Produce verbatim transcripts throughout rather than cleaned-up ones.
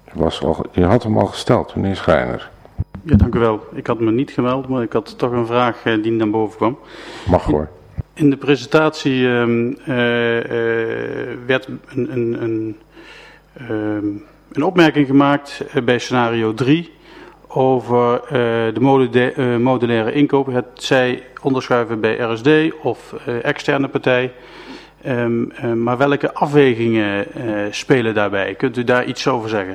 Was al, je had hem al gesteld, meneer Schijner. Ja, dank u wel. Ik had me niet gemeld, maar ik had toch een vraag uh, die naar boven kwam. Mag hoor. In de presentatie uh, uh, uh, werd een, een, een, uh, een opmerking gemaakt uh, bij scenario drie over uh, de modula- uh, modulaire inkoop. Het zij onderschuiven bij R S D of uh, externe partij. Um, uh, maar welke afwegingen uh, spelen daarbij? Kunt u daar iets over zeggen?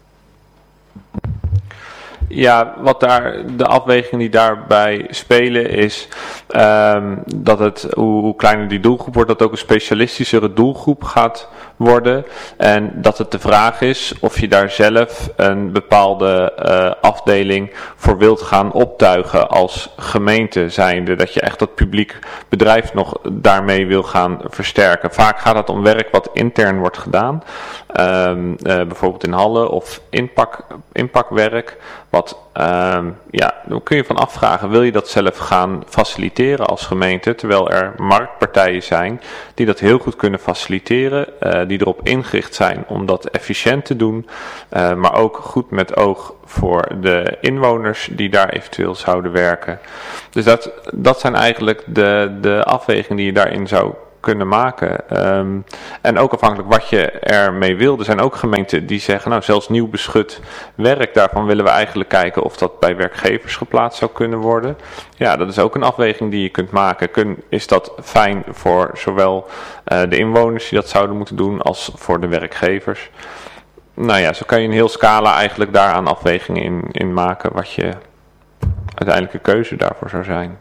Ja, wat daar, de afwegingen die daarbij spelen is um, dat het, hoe, hoe kleiner die doelgroep wordt, dat ook een specialistischere doelgroep gaat worden. En dat het de vraag is of je daar zelf een bepaalde uh, afdeling voor wilt gaan optuigen als gemeente zijnde. Dat je echt dat publiek bedrijf nog daarmee wil gaan versterken. Vaak gaat het om werk wat intern wordt gedaan. Um, uh, bijvoorbeeld in hallen of inpak, inpakwerk. Wat, um, ja, dan kun je van afvragen, wil je dat zelf gaan faciliteren als gemeente, terwijl er marktpartijen zijn die dat heel goed kunnen faciliteren, uh, die erop ingericht zijn om dat efficiënt te doen, uh, maar ook goed met oog voor de inwoners die daar eventueel zouden werken. Dus dat, dat zijn eigenlijk de, de afwegingen die je daarin zou kunnen maken. Um, en ook afhankelijk wat je ermee wil. Er zijn ook gemeenten die zeggen, nou zelfs nieuw beschut werk, daarvan willen we eigenlijk kijken of dat bij werkgevers geplaatst zou kunnen worden. Ja, dat is ook een afweging die je kunt maken. Kun, is dat fijn voor zowel uh, de inwoners die dat zouden moeten doen als voor de werkgevers? Nou ja, zo kan je een heel scala eigenlijk daaraan afwegingen in, in maken wat je uiteindelijke keuze daarvoor zou zijn.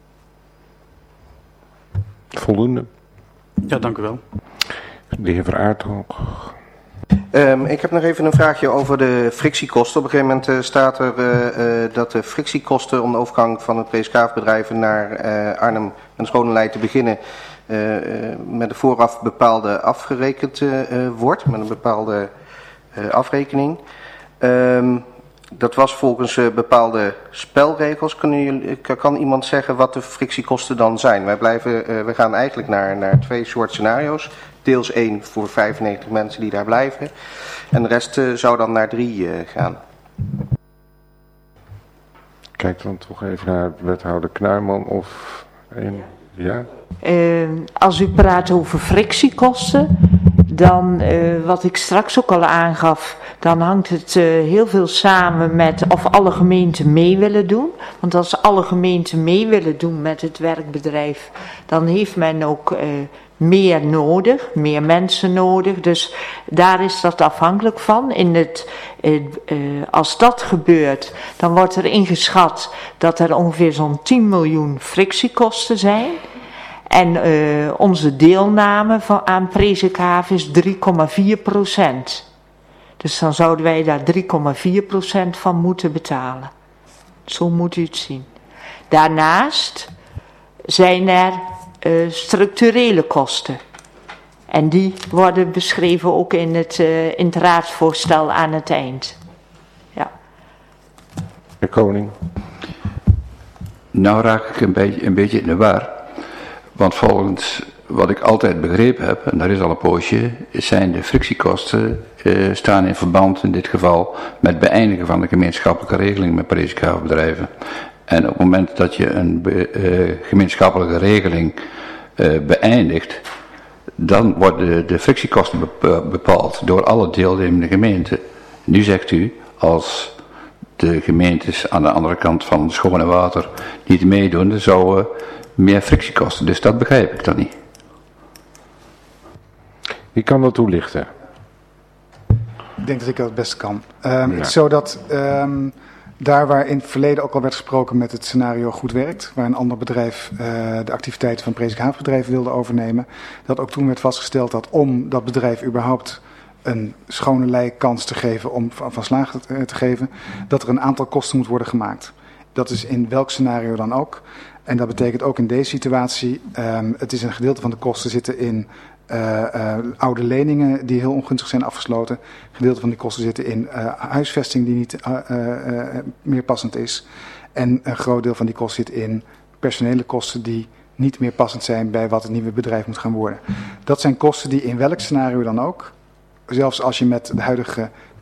Voldoende. Ja, dank u wel. De heer Veraartog. Um, ik heb nog even een vraagje over de frictiekosten. Op een gegeven moment uh, staat er uh, uh, dat de frictiekosten om de overgang van het Preesgaafbedrijven naar uh, Arnhem en Schonelei te beginnen uh, uh, met een vooraf bepaalde afgerekend uh, uh, wordt, met een bepaalde uh, afrekening. Um, Dat was volgens uh, bepaalde spelregels. Kunnen jullie, kan iemand zeggen wat de frictiekosten dan zijn? Wij blijven, uh, we gaan eigenlijk naar, naar twee soorten scenario's. Deels één voor vijfennegentig mensen die daar blijven. En de rest uh, zou dan naar drie uh, gaan. Kijk dan toch even naar wethouder Knuijman of... Een, ja? Uh, als u praat over frictiekosten, dan uh, wat ik straks ook al aangaf, dan hangt het uh, heel veel samen met of alle gemeenten mee willen doen. Want als alle gemeenten mee willen doen met het werkbedrijf, dan heeft men ook uh, meer nodig, meer mensen nodig. Dus daar is dat afhankelijk van. In het, uh, uh, als dat gebeurt, dan wordt er ingeschat dat er ongeveer zo'n tien miljoen frictiekosten zijn. En uh, onze deelname van, aan Presikhaaf is drie komma vier procent. Dus dan zouden wij daar drie komma vier procent van moeten betalen. Zo moet u het zien. Daarnaast zijn er uh, structurele kosten. En die worden beschreven ook in het, uh, in het raadsvoorstel aan het eind. Ja. De koning. Nou raak ik een beetje, een beetje in de war. Want volgens wat ik altijd begrepen heb, en daar is al een poosje, zijn de frictiekosten uh, staan in verband in dit geval met beëindigen van de gemeenschappelijke regeling met Presikhaafbedrijven. En op het moment dat je een be, uh, gemeenschappelijke regeling uh, beëindigt, dan worden de, de frictiekosten bepaald door alle deelnemende gemeenten. Nu zegt u, als de gemeentes aan de andere kant van het schone water niet meedoen, dan zouden meer frictiekosten. Dus dat begrijp ik dan niet. Wie kan dat toelichten? Ik denk dat ik dat het beste kan. Um, ja. Het is zo dat um, daar waar in het verleden ook al werd gesproken met het scenario goed werkt, waar een ander bedrijf uh, de activiteiten van Presikhaafbedrijf wilde overnemen, dat ook toen werd vastgesteld dat om dat bedrijf überhaupt een schone lei kans te geven om van, van slagen te, te geven, dat er een aantal kosten moet worden gemaakt. Dat is in welk scenario dan ook. En dat betekent ook in deze situatie, um, het is een gedeelte van de kosten zitten in uh, uh, oude leningen die heel ongunstig zijn afgesloten. Een gedeelte van die kosten zitten in uh, huisvesting die niet uh, uh, uh, meer passend is. En een groot deel van die kosten zit in personele kosten die niet meer passend zijn bij wat het nieuwe bedrijf moet gaan worden. Dat zijn kosten die in welk scenario dan ook, zelfs als je met de huidige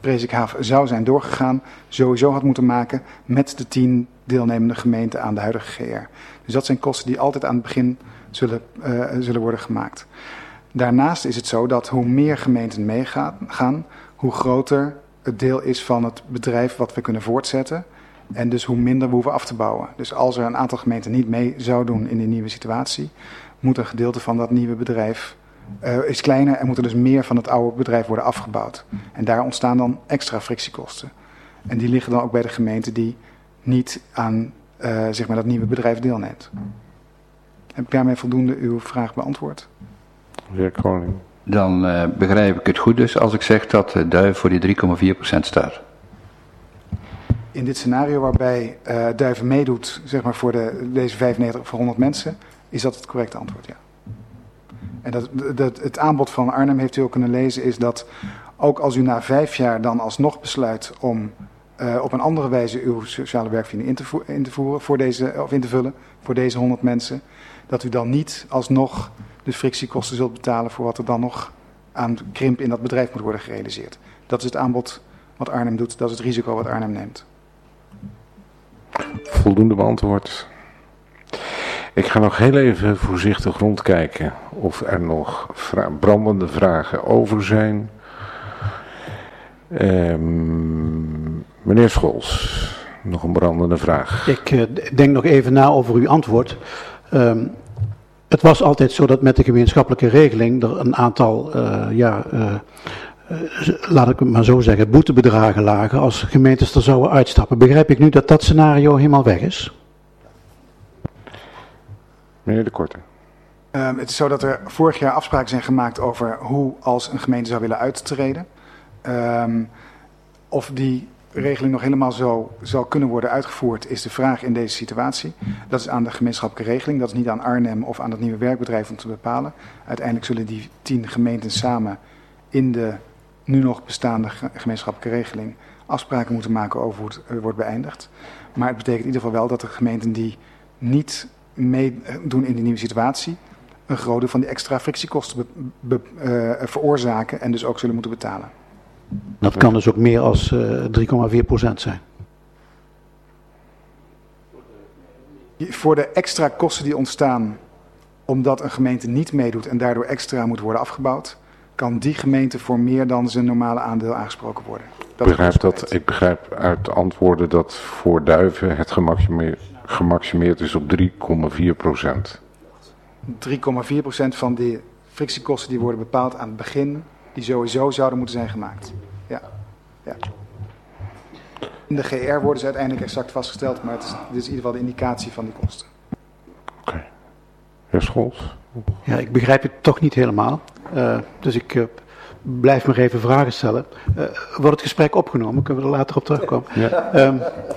Presikhaaf zou zijn doorgegaan, sowieso had moeten maken met de tien deelnemende gemeenten aan de huidige G R. Dus dat zijn kosten die altijd aan het begin zullen, uh, zullen worden gemaakt. Daarnaast is het zo dat hoe meer gemeenten meegaan, gaan, hoe groter het deel is van het bedrijf wat we kunnen voortzetten. En dus hoe minder we hoeven af te bouwen. Dus als er een aantal gemeenten niet mee zou doen in die nieuwe situatie, moet een gedeelte van dat nieuwe bedrijf uh, is kleiner en moet er dus meer van het oude bedrijf worden afgebouwd. En daar ontstaan dan extra frictiekosten. En die liggen dan ook bij de gemeente die niet aan uh, zeg maar dat nieuwe bedrijf deelneemt. Heb ik daarmee voldoende uw vraag beantwoord? Heer Koning. Dan uh, begrijp ik het goed dus als ik zeg dat uh, Duiven voor die drie komma vier procent staat. In dit scenario waarbij uh, Duiven meedoet, zeg maar voor de, deze vijfennegentig voor honderd mensen, is dat het correcte antwoord, ja. En dat, dat, het aanbod van Arnhem, heeft u ook kunnen lezen, is dat ook als u na vijf jaar dan alsnog besluit om uh, op een andere wijze uw sociale werkvoorziening in te, vo- in te voeren, voor deze, of in te vullen, voor deze honderd mensen, dat u dan niet alsnog de frictiekosten zult betalen voor wat er dan nog aan krimp in dat bedrijf moet worden gerealiseerd. Dat is het aanbod wat Arnhem doet, dat is het risico wat Arnhem neemt. Voldoende beantwoord. Ik ga nog heel even voorzichtig rondkijken of er nog vra- brandende vragen over zijn. Um, meneer Scholz, nog een brandende vraag. Ik uh, denk nog even na over uw antwoord. Um, het was altijd zo dat met de gemeenschappelijke regeling er een aantal, uh, ja, uh, uh, laat ik het maar zo zeggen, boetebedragen lagen als gemeentes er zouden uitstappen. Begrijp ik nu dat dat scenario helemaal weg is? Meneer De Korte. Um, het is zo dat er vorig jaar afspraken zijn gemaakt over hoe als een gemeente zou willen uittreden. Um, of die regeling nog helemaal zo zal kunnen worden uitgevoerd, is de vraag in deze situatie. Dat is aan de gemeenschappelijke regeling, dat is niet aan Arnhem of aan het nieuwe werkbedrijf om te bepalen. Uiteindelijk zullen die tien gemeenten samen in de nu nog bestaande gemeenschappelijke regeling afspraken moeten maken over hoe het uh, wordt beëindigd. Maar het betekent in ieder geval wel dat de gemeenten die niet meedoen in die nieuwe situatie een groot deel van die extra frictiekosten be, be, uh, veroorzaken en dus ook zullen moeten betalen. Dat kan dus ook meer als uh, drie komma vier procent zijn. Voor de extra kosten die ontstaan omdat een gemeente niet meedoet en daardoor extra moet worden afgebouwd, kan die gemeente voor meer dan zijn normale aandeel aangesproken worden. Dat begrijp dat, ik begrijp uit de antwoorden dat voor Duiven het gemaximeerd, gemaximeerd is op drie komma vier procent. drie komma vier procent van de frictiekosten die worden bepaald aan het begin, die sowieso zouden moeten zijn gemaakt. Ja. Ja. In de G R worden ze uiteindelijk exact vastgesteld, maar het is, dit is in ieder geval de indicatie van die kosten. Oké. Okay. Heer Scholz? Ja, ik begrijp het toch niet helemaal. Uh, dus ik uh, blijf maar even vragen stellen. Uh, wordt het gesprek opgenomen? Kunnen we er later op terugkomen? Ja. Um,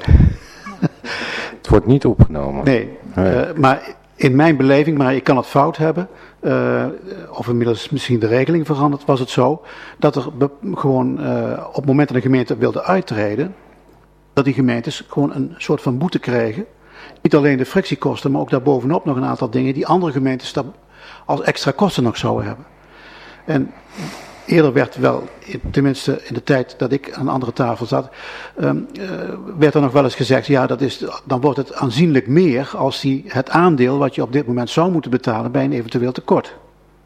het wordt niet opgenomen. Nee, nee. Uh, maar in mijn beleving, maar ik kan het fout hebben, uh, of inmiddels misschien de regeling veranderd, was het zo dat er be- gewoon uh, op het moment dat een gemeente wilde uittreden, dat die gemeentes gewoon een soort van boete kregen. Niet alleen de frictiekosten, maar ook daarbovenop nog een aantal dingen die andere gemeentes als extra kosten nog zouden hebben. En eerder werd wel, tenminste in de tijd dat ik aan de andere tafel zat, um, uh, werd er nog wel eens gezegd, ja, dat is, dan wordt het aanzienlijk meer als die, het aandeel wat je op dit moment zou moeten betalen bij een eventueel tekort.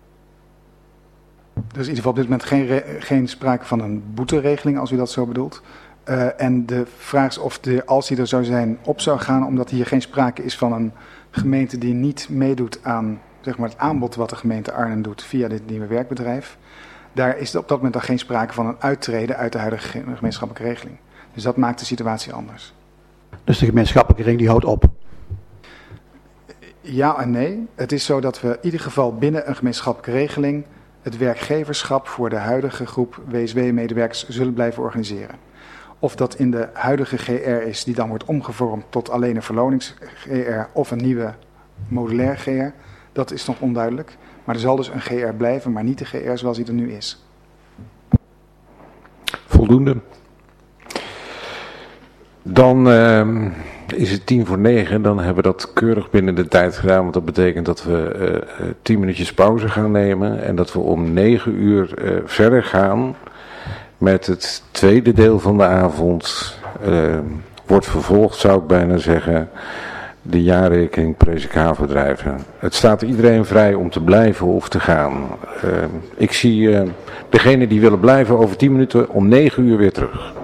Er is in ieder geval op dit moment geen, re- geen sprake van een boeteregeling, als u dat zo bedoelt. Uh, en de vraag is of de, als die er zou zijn, op zou gaan, omdat hier geen sprake is van een gemeente die niet meedoet aan, zeg maar, het aanbod wat de gemeente Arnhem doet via dit nieuwe werkbedrijf. Daar is op dat moment dan geen sprake van een uittreden uit de huidige gemeenschappelijke regeling. Dus dat maakt de situatie anders. Dus de gemeenschappelijke regeling die houdt op? Ja en nee. Het is zo dat we in ieder geval binnen een gemeenschappelijke regeling het werkgeverschap voor de huidige groep W S W-medewerkers zullen blijven organiseren. Of dat in de huidige G R is die dan wordt omgevormd tot alleen een verlonings-G R of een nieuwe modulair G R, dat is nog onduidelijk. Maar er zal dus een G R blijven, maar niet de G R zoals die er nu is. Voldoende. Dan uh, is het tien voor negen, dan hebben we dat keurig binnen de tijd gedaan. Want dat betekent dat we uh, tien minuutjes pauze gaan nemen en dat we om negen uur uh, verder gaan met het tweede deel van de avond. Uh, wordt vervolgd, zou ik bijna zeggen, de jaarrekening P C K-bedrijven. Het staat iedereen vrij om te blijven of te gaan. Uh, ik zie uh, degenen die willen blijven over tien minuten om negen uur weer terug.